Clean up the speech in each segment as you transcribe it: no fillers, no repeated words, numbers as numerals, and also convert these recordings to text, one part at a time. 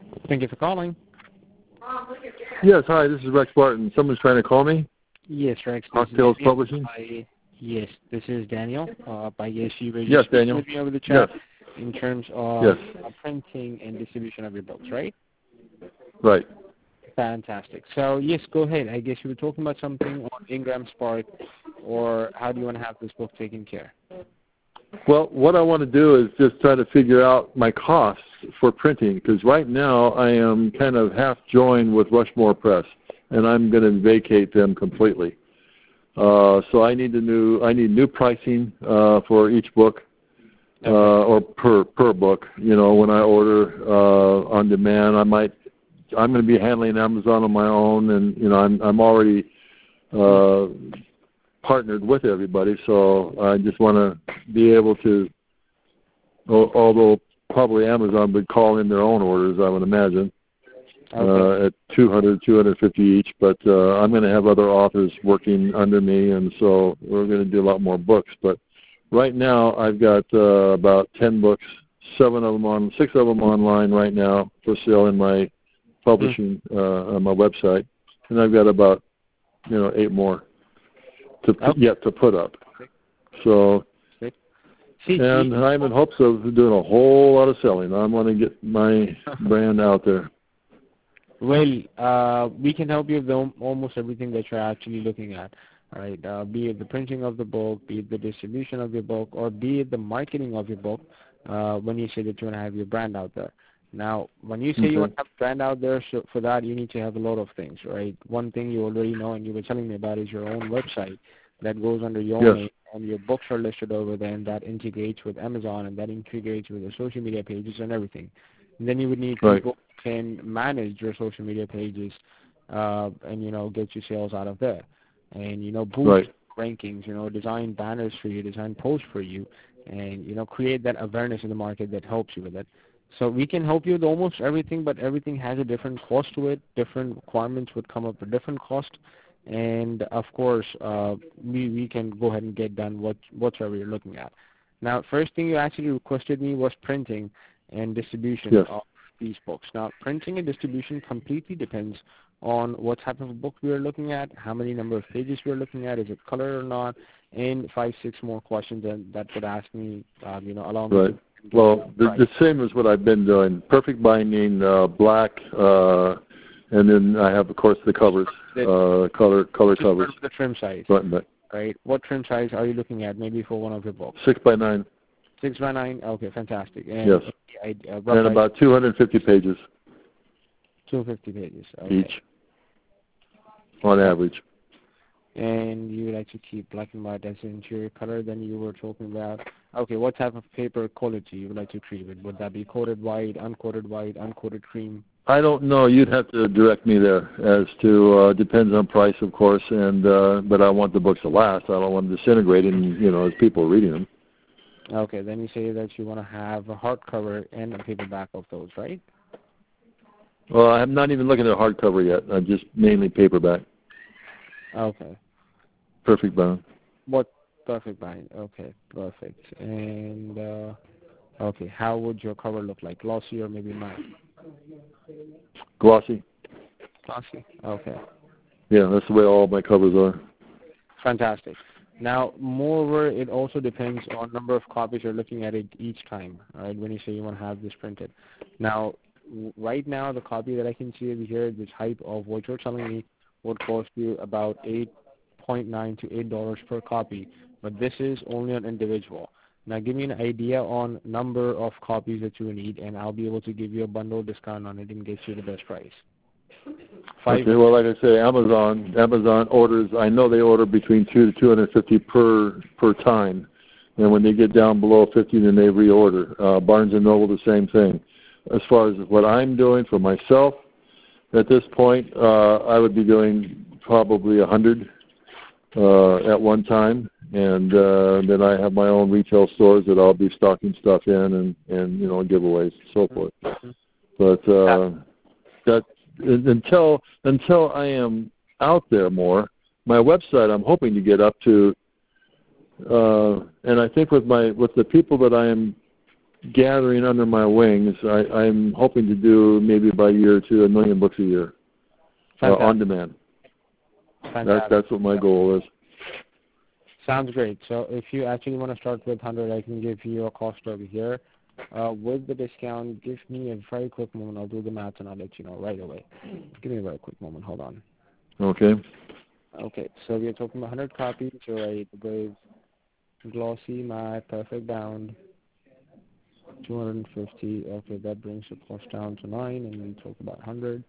Thank you for calling. Yes, hi, this is Rex Barton. Someone's trying to call me? Yes, Rex. Cocktails Publishing? Yes, this is Daniel. I guess you were Yes, just Daniel. with me over the chat in terms of printing and distribution of your books, right? Right. Fantastic. So, yes, go ahead. I guess you were talking about something on Ingram Spark, or how do you want to have this book taken care? Well, what I want to do is just try to figure out my costs for printing, because right now I am kind of half joined with Rushmore Press, and I'm going to vacate them completely. So I need new pricing for each book, or per book. You know, when I order on demand, I'm going to be handling Amazon on my own, and you know I'm already partnered with everybody, so I just want to be able to, although probably Amazon would call in their own orders, I would imagine, at $200, $250 each, but I'm going to have other authors working under me, and so we're going to do a lot more books. But right now I've got about 10 books, 6 of them online right now for sale in my publishing on my website, and I've got about 8 more yet to put up. So, and I'm in hopes of doing a whole lot of selling. I want to get my brand out there. Well, we can help you with almost everything that you're actually looking at, right? Be it the printing of the book, be it the distribution of your book, or be it the marketing of your book when you say that you want to have your brand out there. Now, when you say you want to have a brand out there, so for that you need to have a lot of things, right? One thing you already know and you were telling me about is your own website that goes under your name, and your books are listed over there, and that integrates with Amazon, and that integrates with the social media pages and everything. And then you would need people who can manage your social media pages and, get your sales out of there. And, boost rankings, design banners for you, design posts for you, and, create that awareness in the market that helps you with it. So we can help you with almost everything, but everything has a different cost to it. Different requirements would come up with different cost. And, of course, we can go ahead and get done whatever you're looking at. Now, first thing you actually requested me was printing and distribution of these books. Now, printing and distribution completely depends on what type of a book we are looking at, how many number of pages we are looking at, is it color or not, and 5, 6 more questions that would ask me, allow me to. Well, the same as what I've been doing. Perfect binding, black, and then I have, of course, the covers, color covers. The trim size, right? What trim size are you looking at? Maybe for one of your books. 6x9. 6x9. Okay, fantastic. And yes. And about 250 pages. 250 pages. Okay. Each, on average. And you would like to keep black and white as the interior color. Then you were talking about, okay, what type of paper quality you would like to treat it? Would that be coated white, uncoated cream? I don't know. You'd have to direct me there as to, depends on price, of course, and but I want the books to last. I don't want them disintegrating, as people are reading them. Okay, then you say that you want to have a hardcover and a paperback of those, right? Well, I'm not even looking at hardcover yet. I'm just mainly paperback. Okay. Perfect bound. What perfect bind? Okay, perfect. And okay, how would your cover look like? Glossy or maybe matte? Glossy. Glossy. Okay. Yeah, that's the way all my covers are. Fantastic. Now, moreover, it also depends on number of copies you're looking at it each time. All right, when you say you want to have this printed. Now, right now, the copy that I can see over here, this hype of what you're telling me, would cost you about $8.9 to $8 per copy, but this is only an individual. Now give me an idea on number of copies that you will need, and I'll be able to give you a bundle discount on it and get you the best price. Okay, well, like I say, Amazon orders, I know they order between 2 to 250 per time, and when they get down below 50, then they reorder. Barnes & Noble, the same thing. As far as what I'm doing for myself, at this point, I would be doing probably 100 at one time, and then I have my own retail stores that I'll be stocking stuff in and giveaways and so forth. But that until I am out there more, my website I'm hoping to get up to, and I think with the people that I am gathering under my wings. I'm hoping to do maybe by a year or two 1 million books a year on demand. That's what my goal is. Sounds great. So if you actually want to start with 100, I can give you a cost over here. With the discount, give me a very quick moment. I'll do the math and I'll let you know right away. Give me a very quick moment. Hold on. Okay. Okay, so we're talking about 100 copies, right, with glossy, matte, perfect bound, 250. Okay, that brings the cost down to 9, and we talk about 100.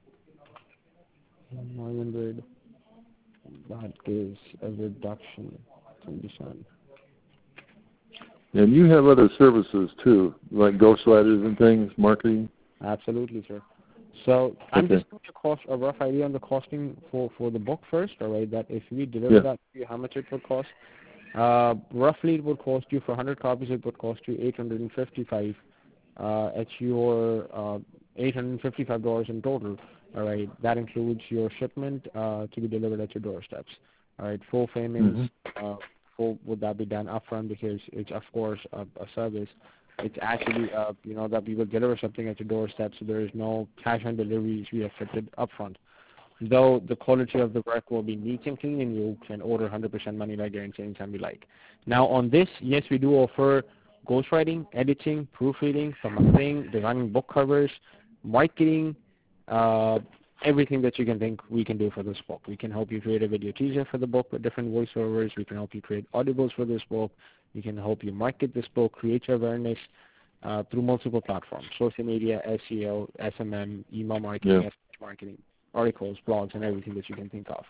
900. That gives a reduction 10%. And you have other services too, like ghostwriters and things, marketing? Absolutely, sir. So I'm just going to cost a rough idea on the costing for the book first, all right, that if we deliver that to you, how much it would cost. Roughly it would cost you, for 100 copies, it would cost you $855 at your $855 in total. All right, that includes your shipment to be delivered at your doorsteps. All right, full payments, would that be done upfront, because it's of course a service. It's actually that we will deliver something at your doorstep, so there is no cash on deliveries we accepted upfront. Though the quality of the work will be neat and clean, and you can order 100% money back guarantee anytime you like. Now on this, yes, we do offer ghostwriting, editing, proofreading, formatting, designing book covers, marketing, everything that you can think we can do for this book. We can help you create a video teaser for the book with different voiceovers. We can help you create audibles for this book. We can help you market this book, create your awareness through multiple platforms: social media, SEO, SMM, email marketing, SEO marketing, articles, blogs, and everything that you can think of.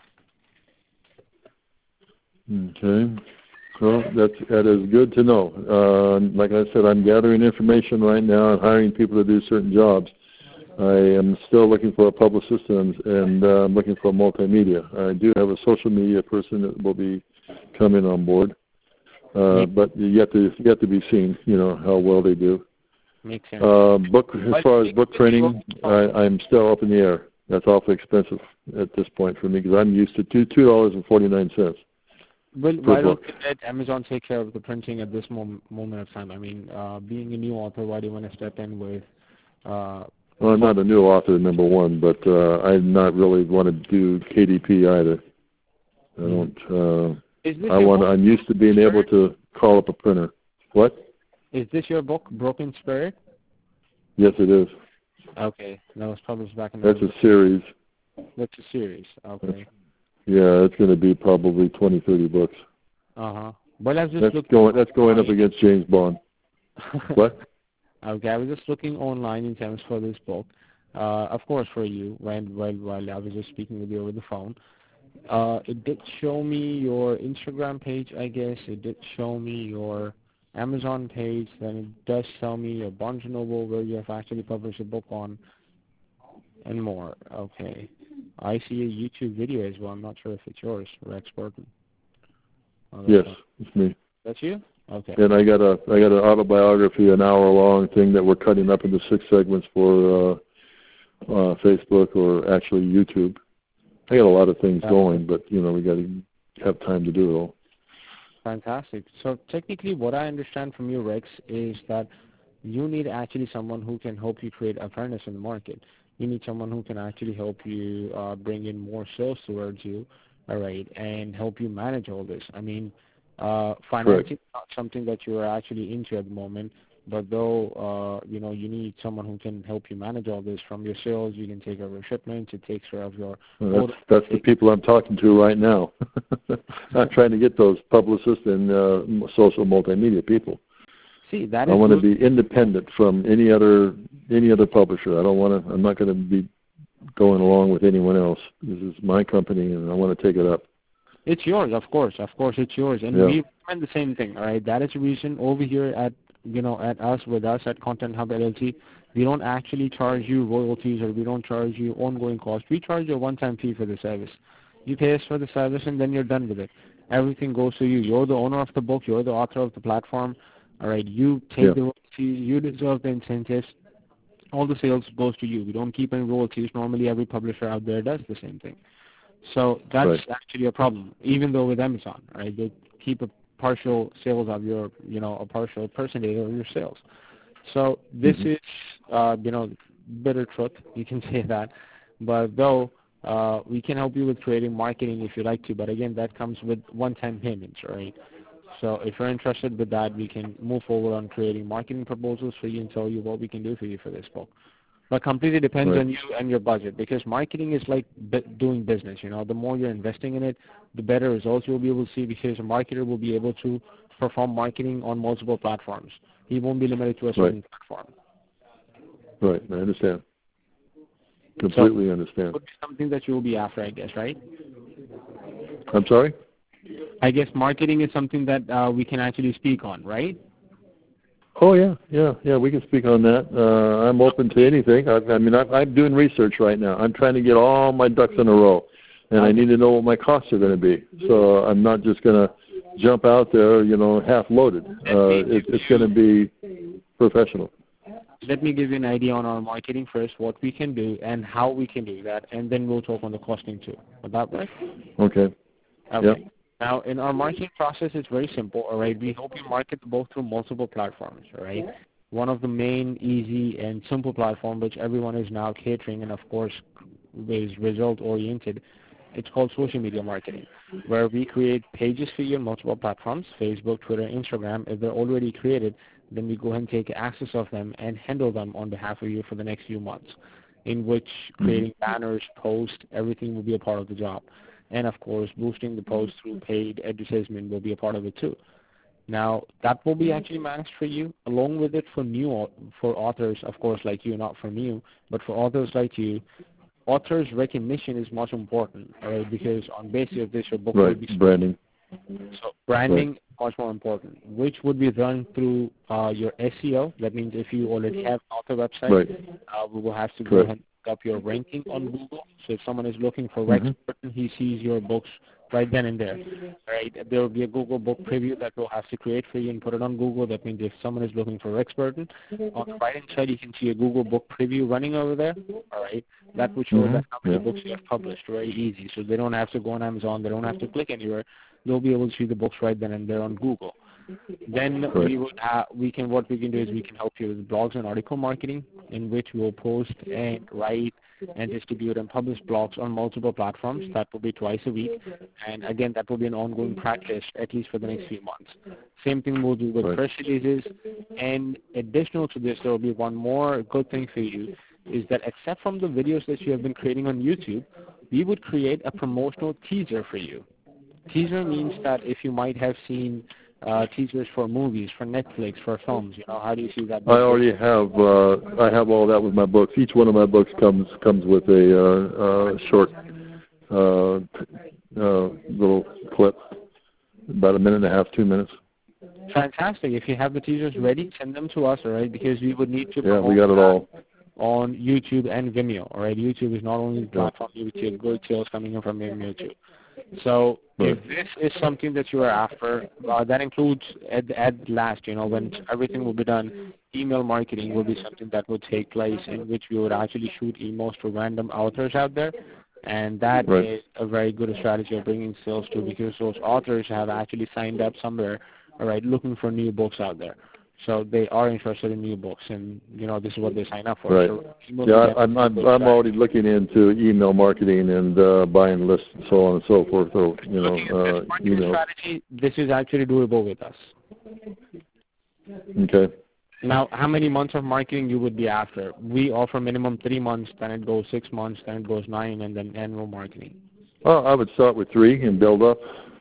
Okay. Well, that is good to know. Like I said, I'm gathering information right now and hiring people to do certain jobs. I am still looking for a publicist and I'm looking for a multimedia. I do have a social media person that will be coming on board, but yet to be seen. How well they do. Makes sense. As far as book training, I'm still up in the air. That's awfully expensive at this point for me, because I'm used to $2.49. Well, why don't you let Amazon take care of the printing at this moment of time? I mean, being a new author, why do you want to step in with... well, I'm not a new author, number one, but I not really want to do KDP either. I don't... I'm used to being able to call up a printer. What? Is this your book, Broken Spirit? Yes, it is. Okay. That was published back in... That's a series. That's a series. Okay. Yeah, it's going to be probably 20, 30 books. Uh-huh. Well, I was just that's going up against James Bond. What? Okay, I was just looking online in terms for this book. Of course, for you, while I was just speaking with you over the phone. It did show me your Instagram page, I guess. It did show me your Amazon page. Then it does show me your Barnes & Noble, where you have actually published a book on, and more. Okay. I see a YouTube video as well. I'm not sure if it's yours, Rex Burton. Yes, it's me. That's you? Okay. And I got an autobiography, an hour-long thing that we're cutting up into 6 segments for Facebook, or actually YouTube. I got a lot of things going, but we got to have time to do it all. Fantastic. So technically, what I understand from you, Rex, is that you need actually someone who can help you create awareness in the market. You need someone who can actually help you bring in more sales towards you, all right, and help you manage all this. I mean, financing is not something that you are actually into at the moment, but though, you need someone who can help you manage all this. From your sales, you can take over shipments, it takes care of your... Well, that's the people I'm talking to right now. I'm trying to get those publicists and social multimedia people. See, that I want to be independent from any other publisher. I'm not going to be going along with anyone else. This is my company, and I want to take it up. It's yours, of course. Of course, it's yours, and we recommend the same thing. All right, that is the reason over here at us at Content Hub LLC, we don't actually charge you royalties, or we don't charge you ongoing costs. We charge you a one-time fee for the service. You pay us for the service, and then you're done with it. Everything goes to you. You're the owner of the book. You're the author of the platform. All right, you take the royalties. You deserve the incentives. All the sales goes to you. We don't keep any royalties. Normally, every publisher out there does the same thing. So that's actually a problem, even though with Amazon, right? They keep a partial sales of your, a partial percentage of your sales. So this is, bitter truth. You can say that. But though we can help you with creating marketing if you like to. But again, that comes with one-time payments, right? So if you're interested with that, we can move forward on creating marketing proposals for you and tell you what we can do for you for this book. But completely depends on you and your budget, because marketing is like doing business. The more you're investing in it, the better results you'll be able to see, because a marketer will be able to perform marketing on multiple platforms. He won't be limited to a certain platform. Right, I understand. Completely understand. It would be something that you'll be after, I guess, right? I'm sorry? I guess marketing is something that we can actually speak on, right? Oh, yeah, we can speak on that. I'm open to anything. I'm doing research right now. I'm trying to get all my ducks in a row, and I need to know what my costs are going to be. So I'm not just going to jump out there, half-loaded. It's going to be professional. Let me give you an idea on our marketing first, what we can do and how we can do that, and then we'll talk on the costing too. Would that work? Okay. Yep. Now, in our marketing process, it's very simple, all right? We help you market the book through multiple platforms, all right? One of the main, easy, and simple platform which everyone is now catering and, of course, is result-oriented, it's called social media marketing, where we create pages for you on multiple platforms, Facebook, Twitter, Instagram. If they're already created, then we go ahead and take access of them and handle them on behalf of you for the next few months, in which creating banners, posts, everything will be a part of the job. And, of course, boosting the post through paid advertisement will be a part of it too. Now, that will be actually managed for you, along with it for authors, of course, like you, not from you, but for authors like you. Authors' recognition is much important, all right, because on basis of this, your book will be branding. So branding is much more important, which would be done through your SEO. That means if you already have an author website, we will have to go ahead and pick up your ranking on Google. So if someone is looking for Rex Burton, he sees your books right then and there. Right? There will be a Google book preview that we'll have to create for you and put it on Google. That means if someone is looking for Rex Burton, on the right-hand side you can see a Google book preview running over there. All right, that will show that how many books you have published. Very easy. So they don't have to go on Amazon. They don't have to click anywhere. They'll be able to see the books right then and there on Google. Then what we can do is we can help you with blogs and article marketing, in which we will post and write and distribute and publish blogs on multiple platforms. That will be twice a week, and again, that will be an ongoing practice at least for the next few months. Same thing we'll do with press releases, and additional to this, there will be one more good thing for you, is that except from the videos that you have been creating on YouTube, we would create a promotional teaser for you. Teaser means that if you might have seen teasers for movies, for Netflix, for films, how do you see that? I already have. I have all that with my books. Each one of my books comes with a short little clip, about a minute and a half, 2 minutes. Fantastic. If you have the teasers ready, send them to us, all right? Because we would need to. Yeah, we got it all on YouTube and Vimeo. All right, YouTube is not only the platform. You would see good sales coming in from Vimeo too. So if this is something that you are after, that includes at last, when everything will be done, email marketing will be something that would take place, in which we would actually shoot emails to random authors out there. And that is a very good strategy of bringing sales to, because those authors have actually signed up somewhere, all right, looking for new books out there. So they are interested in new books, and this is what they sign up for. Right. So I'm already looking into email marketing and buying lists and so on and so forth. So email strategy. This is actually doable with us. Okay. Now, how many months of marketing you would be after? We offer minimum 3 months, then it goes 6 months, then it goes 9, and then annual marketing. Well, I would start with 3 and build up.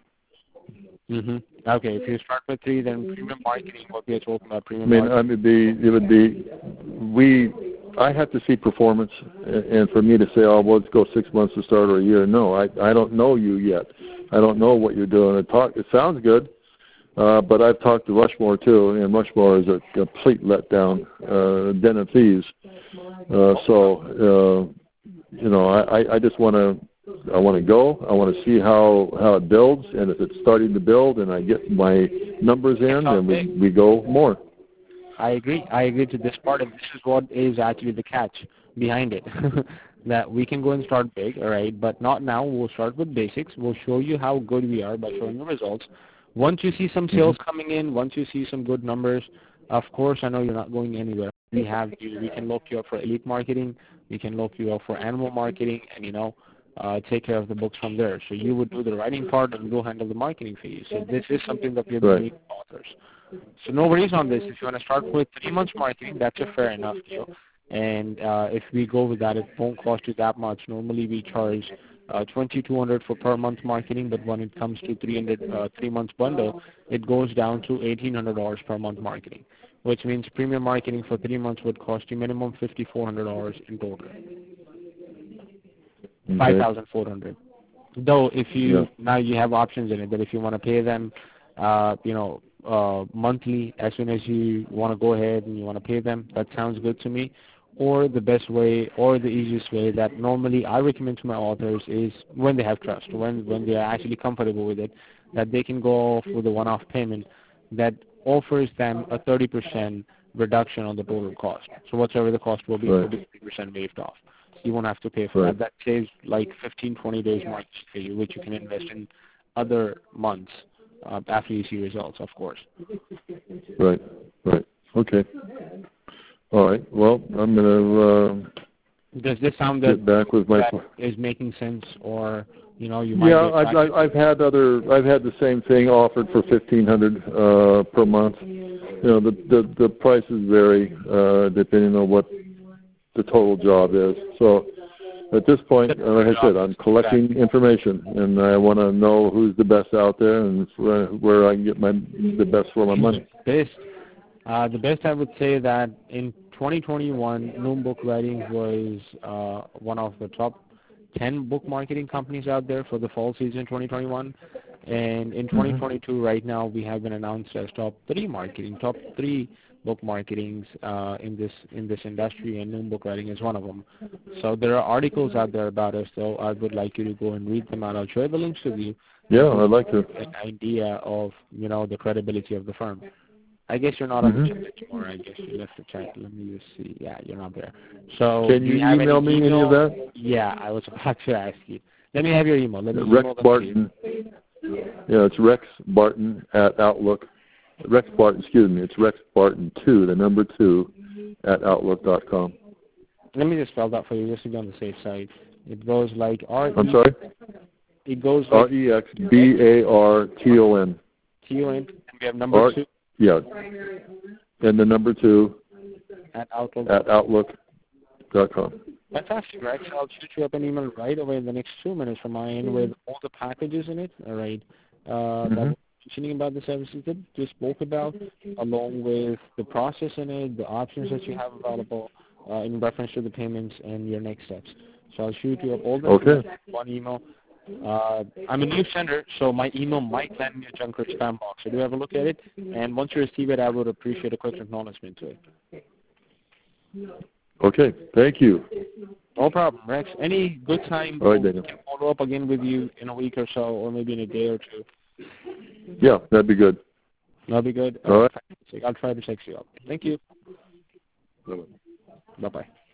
Okay, if you start with 3, then premium marketing, what we are talking about, premium marketing. I have to see performance, and for me to say, let's go 6 months to start or a year. No, I don't know you yet. I don't know what you're doing. It sounds good, but I've talked to Rushmore too, and Rushmore is a complete letdown, den of thieves. I just want to. I want to go. I want to see how it builds, and if it's starting to build and I get my numbers in, then we go more. I agree. I agree to this part, and this is what is actually the catch behind it. That we can go and start big, all right, but not now. We'll start with basics. We'll show you how good we are by showing the results. Once you see some sales coming in, once you see some good numbers, Of course, I know you're not going anywhere. We have you. We can look you up for elite marketing. We can look you up for animal marketing, and take care of the books from there. So you would do the writing part, and we'll handle the marketing for you. So this is something that we're doing with authors. So no worries on this. If you want to start with 3 months marketing, that's a fair enough deal. And if we go with that, it won't cost you that much. Normally we charge $2,200 for per month marketing, but when it comes to 3 months bundle, it goes down to $1,800 per month marketing, which means premium marketing for 3 months would cost you minimum $5,400 in total. Okay. $5,400. Though if you now you have options in it that if you want to pay them, monthly as soon as you want to go ahead and you want to pay them, that sounds good to me. Or the best way or the easiest way that normally I recommend to my authors is when they have trust, when they are actually comfortable with it, that they can go off with a one-off payment that offers them a 30% reduction on the total cost. So whatever the cost will be, will be 30% waived off. You won't have to pay for that. That saves like 15-20 days marketing for you, which you can invest in other months after you see results, of course. Right. Okay. All right. Well, I'm going to does this sound get back with my is making sense, or you might I've had the same thing offered for $1,500 per month. The prices vary depending on what the total job is. So at this point, like I said, I'm collecting information, and I want to know who's the best out there and where I can get the best for my money. The best I would say that in 2021, Noom Book Writing was one of the top 10 book marketing companies out there for the fall season 2021. And in 2022, right now, we have been announced as top 3 book marketings in this industry, and Noom Book Writing is one of them. So there are articles out there about us, so I would like you to go and read them out. I'll share the links with you. Yeah, I'd like to. An idea of the credibility of the firm. I guess you're not on the chat anymore. I guess you left the chat. Let me just see. Yeah, you're not there. So can you email me any of that? Yeah, I was about to ask you. Let me have your email. Let me Rex Barton. Yeah, it's Rex Barton at Outlook. Rex Barton, excuse me. It's Rex Barton 2, the number 2, at Outlook.com. Let me just spell that for you, just to be on the safe side. It goes like I'm sorry? It goes like REXBARTON. And we have number 2. Yeah. And the number 2 at Outlook. At Outlook.com. Fantastic, Rex. I'll shoot you up an email right away in the next 2 minutes from my end with all the packages in it. All right. That we're mentioning about the services that we spoke about, along with the process in it, the options that you have available in reference to the payments and your next steps. So I'll shoot you up all the one email. I'm a new sender, so my email might land in your junk or spam box. So do have a look at it, and once you receive it, I would appreciate a quick acknowledgement to it. Okay, thank you. No problem, Rex. Any good time all right, Daniel. We can follow up again with you in a week or so, or maybe in a day or 2? Yeah, that'd be good. That'll be good. All right. I'll try to text you up. Thank you. Bye-bye. Bye-bye.